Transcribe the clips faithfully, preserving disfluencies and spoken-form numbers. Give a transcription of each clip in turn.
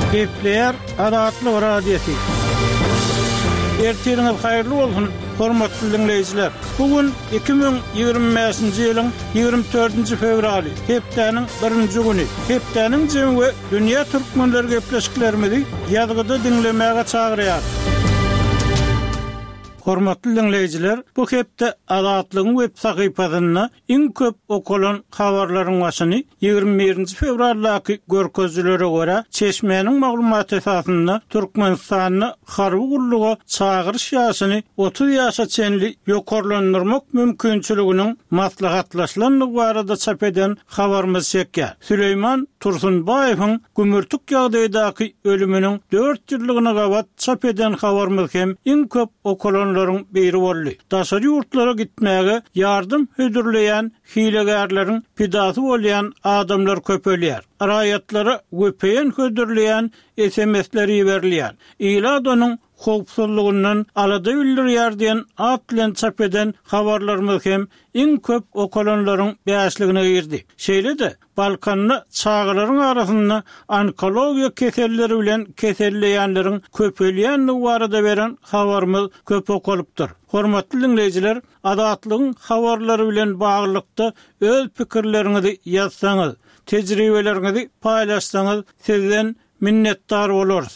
Kepler Adatlı Radyosu. Ertiriniz hayırlı olsun, hormatly dinleyijiler. Bugün iki bin ýygrimi beşinji ýylyň ýygrimi dördünji fevraly, hepdeniň birinji güni. Hepdeniň jemgy dünýä türkmenleri gepleşiklerimizi ýazgyda dinlemäge çagyrýar. Hormatly dinleyijiler, bu hepde Adatlyň web sahypasyna iň köp okulan habarlaryň başyny ýygrimi birinji fevraldaky görkezlere görä Çeşme'niň maglumaty esasynda Türkmenistanyny harby gulluga çagyryş ýaşyny otuz ýaşa çenli ýokarlandyrmak mümkinçiliginiň maslahatlaşylanlygy barada çap eden habarymyz çekýär. Süleyman Tursunbaýewiň gümürtük ýagdaýdaky ölüminiň dört ýyllygyna gabat çap eden habarymyz hem iň köp okulan biri boldy. Daşary ýurtlara gitmäge ýardym hödürleýän hilegärleriň pidasy bolýan adamlar köpelýär. Raýatlara göpeýen hödürleýän S M S'ler ýerilýär. Ýyladanyň howpsuzlygyndan alada bildirýär diýen at bilen çap eden habarlarymyz hem iň köp okulanlaryň bäşligine girdi. Şeýle-de Balkanyny çağlaryň arasynda onkologiýa keselleri bilen keselleýänleriň köpelýänligi barada beren habarymyz köp okulypdyr. Hormatly dinleyijiler, Adatlyň habarlary bilen baglykda öz pikirleriňizi ýazsaňyz, tejribelerinizi paýlaşsaňyz sizden minnetdar bolarys.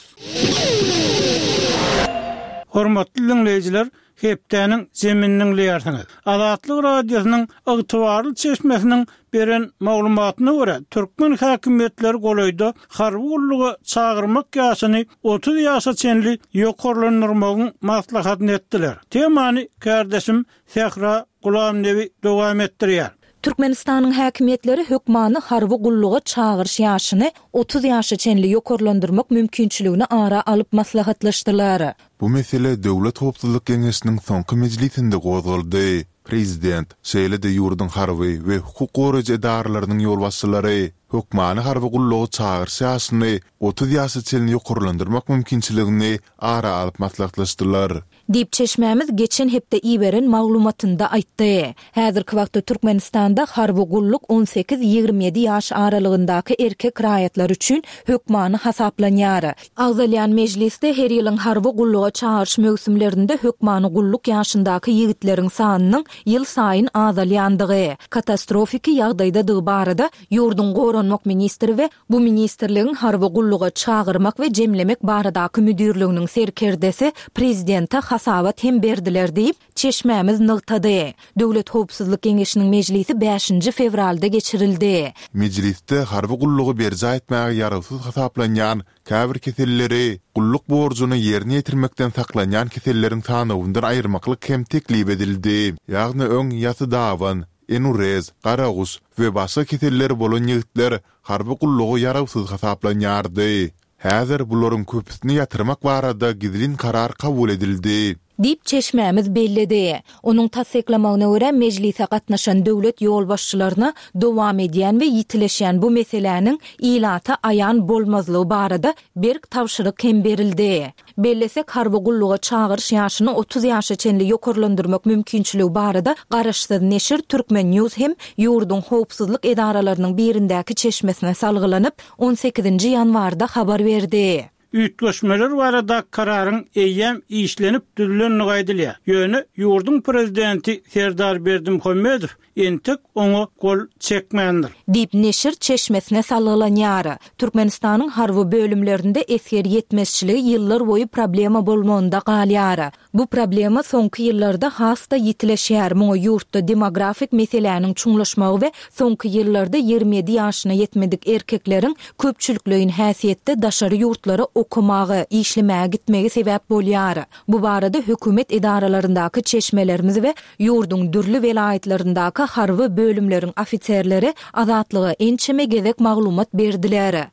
Hormatly dinleyijiler, hepdeniň jeminiň leýärsiňiz. Adatlyk radiosynyň ygtybarly çeşmesiniň beren maglumatyna görä, türkmen häkimetleri golaýda harby gulluga çagyrmak ýaşyny otuz ýaşa çenli ýokarlandyrmagyň maslahatyny etdiler. Temany kardeşim Sehra Gulamnewi dowam etdirýär. Türkmenistanyň häkimetleri hökmany harby gulluga çagyryş ýaşyny otuz ýaşa çenli ýokarlandyrmak mümkinçiligini ara alyp maslahatlaşdylar. Bu mesele Döwlet Howpsuzlyk Geňeşiniň soňky mejlisinde gozuldy. Prezident şeýle-de ýurdun harby we hukuk goraja edaralarynyň ýolbaşçylary hökmany harby gulluga çagyryş ýaşyny otuz ýaşa çenli ýokarlandyrmak mümkinçiligini ara alyp maslahatlaşdylar. Dip Çeşmemiz geçen hepde iýberen maglumatynda aýtdy. Häzirki wagtda Türkmenistanda harby gulluk on sekiz ýygrimi ýedi ýaş aralygyndaky erkek raýatlar üçin hökmany hasaplanýar. Agzalyan mejlisde her ýylyň harby gulluga çagyryş mögsümlerinde hökmany gulluk ýaşyndaky ýigitleriň sanynyň ýyl saýyn azalýandygy, katastrofiki ýagdaýda barada ýurdun goranmak ministri we bu ministrligiň harby gulluga çagyrmak we jemlemek baradaky müdürliginiň serkerdesi prezidente hasabat hem berdiler diýip Çeşmemiz nygtady. Döwlet Howpsuzlyk Geňeşiniň mejlisi beşinji fevralda geçirildi. Mejlisde harby gullugy berja etmäge ýarasyz hasaplanýan käbir keselleri gulluk borjuna ýerine ýetirmekden saklanýan keselleriň sanawyndan aýyrmaklyk hem teklip edildi. Ýagny öň ýasy dawan, enurez, garagus we başga keselleri bolan ýigitler harby gullugy ýarasyz hasaplanýardy. Häzir bularyň köpüsini ýatyrmak barada gidilin karar kabul edildi. Dip Çeşmemiz bellidi. Onuň tasdiklamagyna görä mejlise gatnaşan döwlet ýolbaşçylaryna dowam edýän we ýitileşýän bu meseleniň ilata aýan bolmazlygy barada berk tawşyryk hem berildi. Bellesek harby gulluga çagyryş ýaşyny otuz ýaşa çenli ýokarlandyrmak mümkinçiligi barada garaşsyz neşir Türkmen News hem ýurdun howpsuzlyk edaralarynyň birindäki çeşmesine salgylanyp on sekizinji ýanwarda habar berdi. Üýtgeşmeler barada kararyň eýem işlenip düzülenligi aýdylýar. Ýöne ýurdun prezidenti Serdar Berdimuhammedow entek oňa gol çekmändir. Dip neşir çeşmesine salgylanyar. Türkmenistanyň harby bölümlerinde eser ýetmezçiligi ýyllar boyu problema bolmagynda galýar. Bu problema soňky ýyllarda hasta ýitileşýär. Muňa ýurtda demografik meseleniň çuňlaşmagy we soňky ýyllarda ýygrimi ýedi ýaşyna ýetmedik erkekleriň köpçülikligiň häsiýetde daşary ýurtlara okumagy, işlemäge gitmegi sebäp bolýar. Bu barada hökümet edaralaryndaky çeşmelerimiz we ýurdun dürli welaýatlaryndaky harby bölümleriň ofitserleri azatlyga ençeme gezek maglumat berdiler.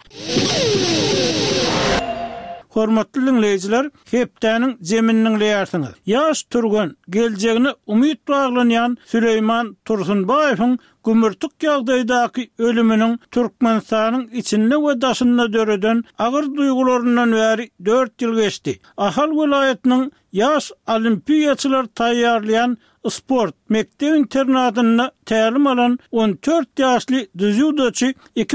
Hormatly dinleyijiler, hepdeniň jeminiň leýärsiňiz. Ýaş turgan, geljegine umyt baglanýan Süleyman Tursunbaýewiň gümürtük ýagdaýdaky ölüminiň Türkmenistanyň içinde we daşynda döreden agyr duýgularyndan bäri dört ýyl geçdi. Ahal welaýatynyň ýaş olimpiýaçylar taýýarlayan sport mektep internatyna tälim alan on dört ýaşly düzüdoçy